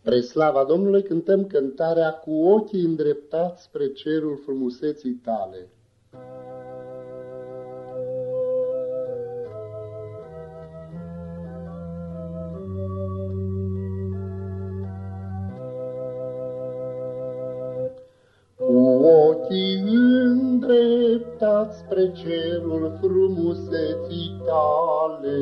Spre slava Domnului cântăm cântarea Cu ochii îndreptați spre cerul frumuseții tale. Cu ochii îndreptați spre cerul frumuseții tale,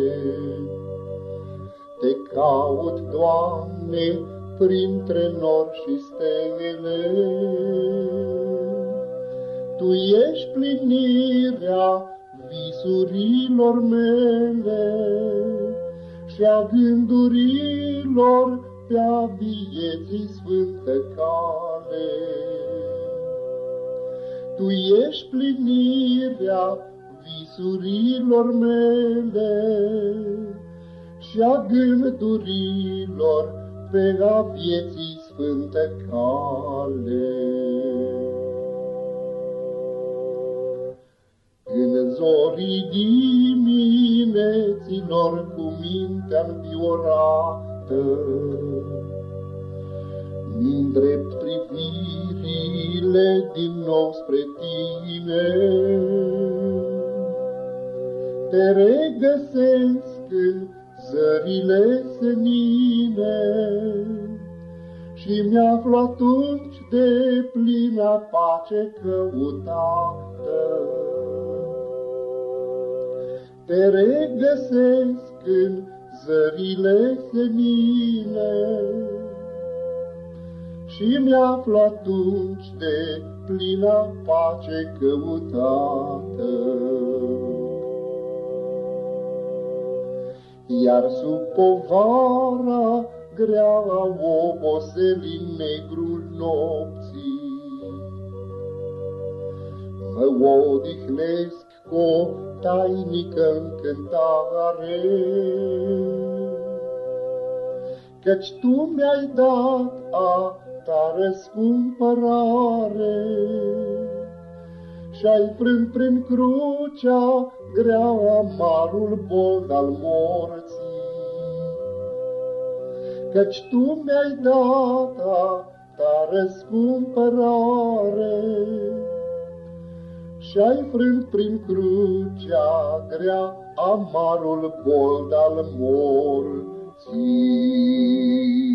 te caut, Doamne, printre nori și stele. Tu ești plinirea visurilor mele și a gândurilor pe-a vieții sfântă cale. Tu ești plinirea visurilor mele și a gândurilor pe-a vieții sfântă cale. În zorii dimineților cu mintea înviorată, mi-ndrept privirile din nou spre tine. Te regăsesc în zările senine și mi-aflu atunci de plină pace căutată. Te regăsesc în zările senine și mi-aflu atunci de plină pace căutată. Iar sub povara grea a oboselii negrul nopții, mă odihnesc cu o tainică încântare, căci Tu mi-ai dat a Ta răscumpărare și-ai frânt prin crucea grea amarul bold al morții, căci Tu mi-ai dat a Ta răscumpărare și-ai frânt prin crucea grea amarul bold al morții.